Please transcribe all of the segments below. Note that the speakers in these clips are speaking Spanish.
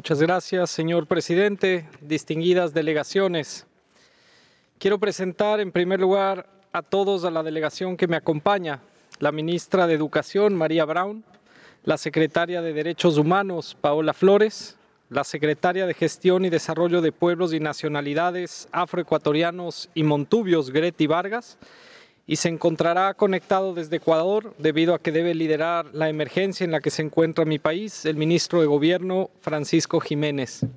Muchas gracias, señor presidente, distinguidas delegaciones. Quiero presentar en primer lugar a todos a la delegación que me acompaña, la ministra de Educación, María Brown, la secretaria de Derechos Humanos, Paola Flores, la secretaria de Gestión y Desarrollo de Pueblos y Nacionalidades afroecuatorianos y montubios, Greti Vargas, y se encontrará conectado desde Ecuador debido a que debe liderar la emergencia en la que se encuentra mi país, el ministro de Gobierno, Francisco Jiménez.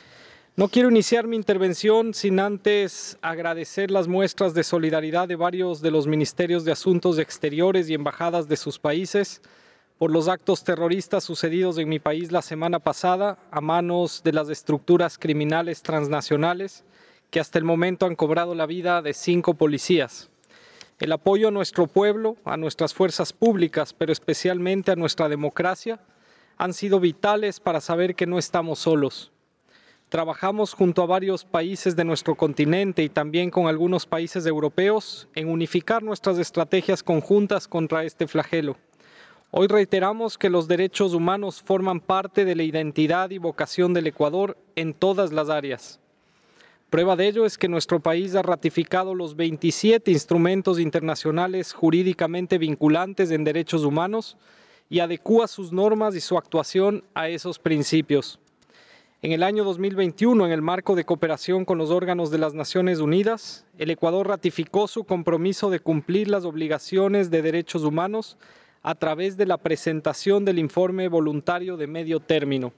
No quiero iniciar mi intervención sin antes agradecer las muestras de solidaridad de varios de los ministerios de Asuntos Exteriores y embajadas de sus países por los actos terroristas sucedidos en mi país la semana pasada a manos de las estructuras criminales transnacionales que hasta el momento han cobrado la vida de 5 policías. El apoyo a nuestro pueblo, a nuestras fuerzas públicas, pero especialmente a nuestra democracia, han sido vitales para saber que no estamos solos. Trabajamos junto a varios países de nuestro continente y también con algunos países europeos en unificar nuestras estrategias conjuntas contra este flagelo. Hoy reiteramos que los derechos humanos forman parte de la identidad y vocación del Ecuador en todas las áreas. Prueba de ello es que nuestro país ha ratificado los 27 instrumentos internacionales jurídicamente vinculantes en derechos humanos y adecúa sus normas y su actuación a esos principios. En el año 2021, en el marco de cooperación con los órganos de las Naciones Unidas, el Ecuador ratificó su compromiso de cumplir las obligaciones de derechos humanos a través de la presentación del informe voluntario de medio término.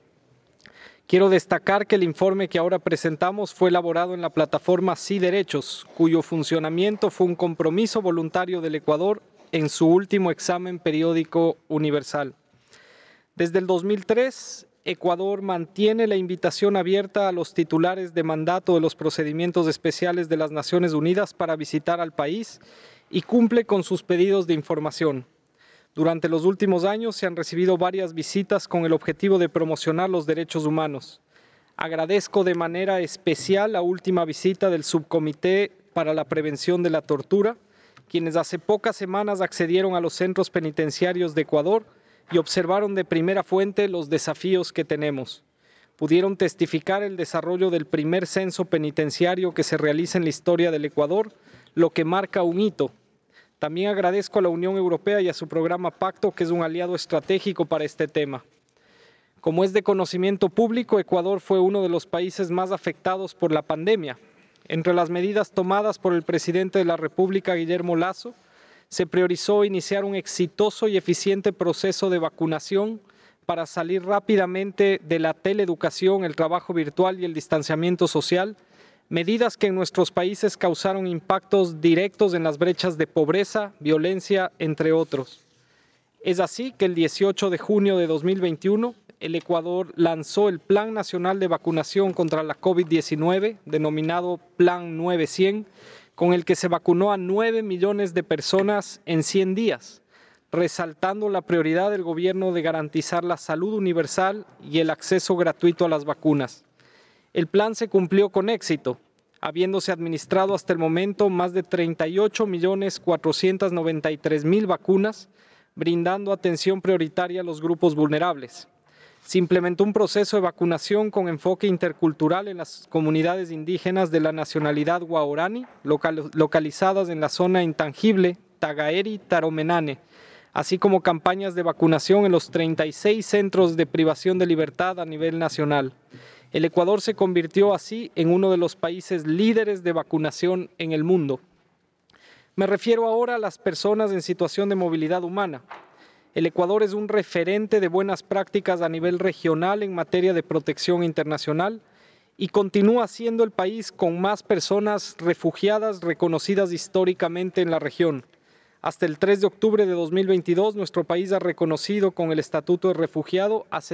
Quiero destacar que el informe que ahora presentamos fue elaborado en la plataforma Sí Derechos, cuyo funcionamiento fue un compromiso voluntario del Ecuador en su último examen periódico universal. Desde el 2003, Ecuador mantiene la invitación abierta a los titulares de mandato de los procedimientos especiales de las Naciones Unidas para visitar al país y cumple con sus pedidos de información. Durante los últimos años se han recibido varias visitas con el objetivo de promocionar los derechos humanos. Agradezco de manera especial la última visita del Subcomité para la Prevención de la Tortura, quienes hace pocas semanas accedieron a los centros penitenciarios de Ecuador y observaron de primera fuente los desafíos que tenemos. Pudieron testificar el desarrollo del primer censo penitenciario que se realiza en la historia del Ecuador, lo que marca un hito. También agradezco a la Unión Europea y a su programa Pacto, que es un aliado estratégico para este tema. Como es de conocimiento público, Ecuador fue uno de los países más afectados por la pandemia. Entre las medidas tomadas por el presidente de la República, Guillermo Lasso, se priorizó iniciar un exitoso y eficiente proceso de vacunación para salir rápidamente de la teleeducación, el trabajo virtual y el distanciamiento social, medidas que en nuestros países causaron impactos directos en las brechas de pobreza, violencia, entre otros. Es así que el 18 de junio de 2021, el Ecuador lanzó el Plan Nacional de Vacunación contra la COVID-19, denominado Plan 900, con el que se vacunó a 9 millones de personas en 100 días, resaltando la prioridad del gobierno de garantizar la salud universal y el acceso gratuito a las vacunas. El plan se cumplió con éxito, habiéndose administrado hasta el momento más de 38.493.000 vacunas, brindando atención prioritaria a los grupos vulnerables. Se implementó un proceso de vacunación con enfoque intercultural en las comunidades indígenas de la nacionalidad guaorani, localizadas en la zona intangible Tagaeri-Taromenane, así como campañas de vacunación en los 36 centros de privación de libertad a nivel nacional. El Ecuador se convirtió así en uno de los países líderes de vacunación en el mundo. Me refiero ahora a las personas en situación de movilidad humana. El Ecuador es un referente de buenas prácticas a nivel regional en materia de protección internacional y continúa siendo el país con más personas refugiadas reconocidas históricamente en la región. Hasta el 3 de octubre de 2022, nuestro país ha reconocido con el Estatuto de Refugiado a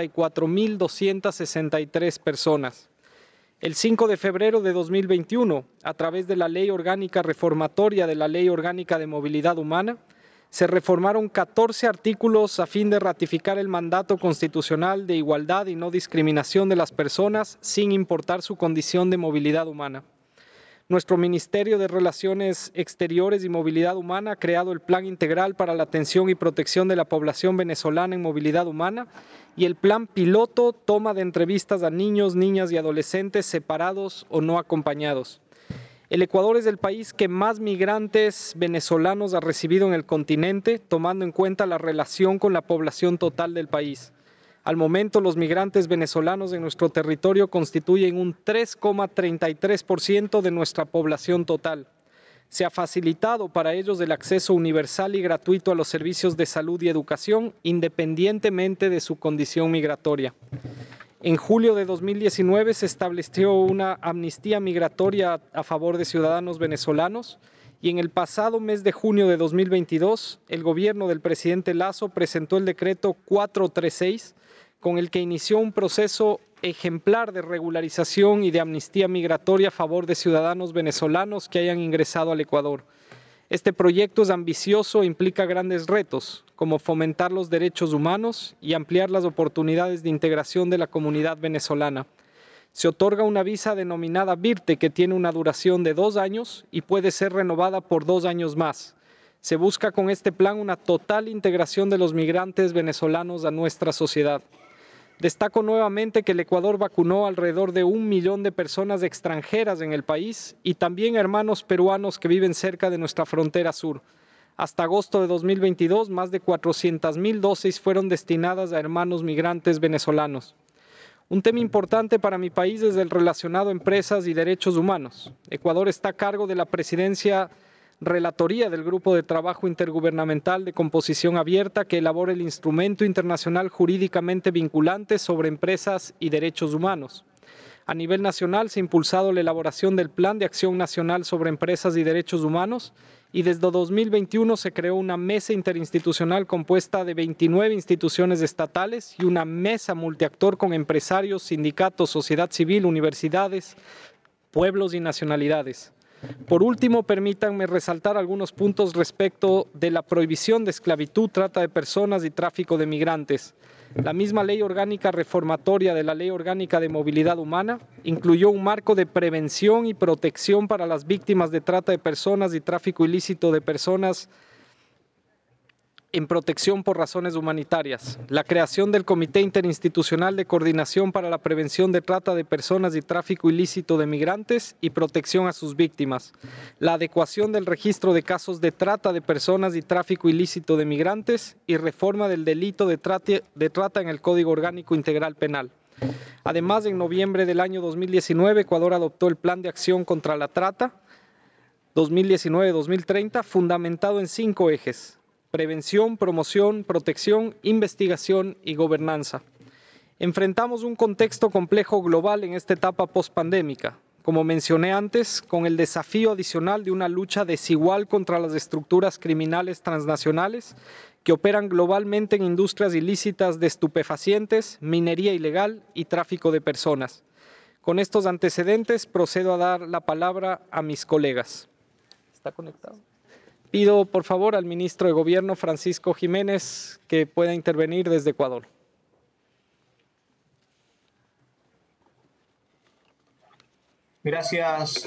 74.263 personas. El 5 de febrero de 2021, a través de la Ley Orgánica Reformatoria de la Ley Orgánica de Movilidad Humana, se reformaron 14 artículos a fin de ratificar el mandato constitucional de igualdad y no discriminación de las personas sin importar su condición de movilidad humana. Nuestro Ministerio de Relaciones Exteriores y Movilidad Humana ha creado el Plan Integral para la Atención y Protección de la Población Venezolana en Movilidad Humana y el Plan Piloto toma de entrevistas a niños, niñas y adolescentes separados o no acompañados. El Ecuador es el país que más migrantes venezolanos ha recibido en el continente, tomando en cuenta la relación con la población total del país. Al momento, los migrantes venezolanos en nuestro territorio constituyen un 3,33% de nuestra población total. Se ha facilitado para ellos el acceso universal y gratuito a los servicios de salud y educación, independientemente de su condición migratoria. En julio de 2019 se estableció una amnistía migratoria a favor de ciudadanos venezolanos y en el pasado mes de junio de 2022 el gobierno del presidente Lasso presentó el decreto 436 con el que inició un proceso ejemplar de regularización y de amnistía migratoria a favor de ciudadanos venezolanos que hayan ingresado al Ecuador. Este proyecto es ambicioso e implica grandes retos, como fomentar los derechos humanos y ampliar las oportunidades de integración de la comunidad venezolana. Se otorga una visa denominada VIRTE que tiene una duración de 2 años y puede ser renovada por 2 años más. Se busca con este plan una total integración de los migrantes venezolanos a nuestra sociedad. Destaco nuevamente que el Ecuador vacunó alrededor de 1 millón de personas extranjeras en el país y también hermanos peruanos que viven cerca de nuestra frontera sur. Hasta agosto de 2022, más de 400,000 dosis fueron destinadas a hermanos migrantes venezolanos. Un tema importante para mi país es el relacionado a empresas y derechos humanos. Ecuador está a cargo de la presidencia relatoría del Grupo de Trabajo Intergubernamental de Composición Abierta que elabora el instrumento internacional jurídicamente vinculante sobre empresas y derechos humanos. A nivel nacional se ha impulsado la elaboración del Plan de Acción Nacional sobre Empresas y Derechos Humanos y desde 2021 se creó una mesa interinstitucional compuesta de 29 instituciones estatales y una mesa multiactor con empresarios, sindicatos, sociedad civil, universidades, pueblos y nacionalidades. Por último, permítanme resaltar algunos puntos respecto de la prohibición de esclavitud, trata de personas y tráfico de migrantes. La misma Ley Orgánica Reformatoria de la Ley Orgánica de Movilidad Humana incluyó un marco de prevención y protección para las víctimas de trata de personas y tráfico ilícito de personas en protección por razones humanitarias, la creación del Comité Interinstitucional de Coordinación para la Prevención de Trata de Personas y Tráfico Ilícito de Migrantes y Protección a sus Víctimas, la adecuación del registro de casos de trata de personas y tráfico ilícito de migrantes y reforma del delito de trata en el Código Orgánico Integral Penal. Además, en noviembre del año 2019, Ecuador adoptó el Plan de Acción contra la Trata 2019-2030, fundamentado en 5 ejes: prevención, promoción, protección, investigación y gobernanza. Enfrentamos un contexto complejo global en esta etapa postpandémica, como mencioné antes, con el desafío adicional de una lucha desigual contra las estructuras criminales transnacionales que operan globalmente en industrias ilícitas de estupefacientes, minería ilegal y tráfico de personas. Con estos antecedentes procedo a dar la palabra a mis colegas. ¿Está conectado? Pido, por favor, al ministro de Gobierno, Francisco Jiménez, que pueda intervenir desde Ecuador. Gracias.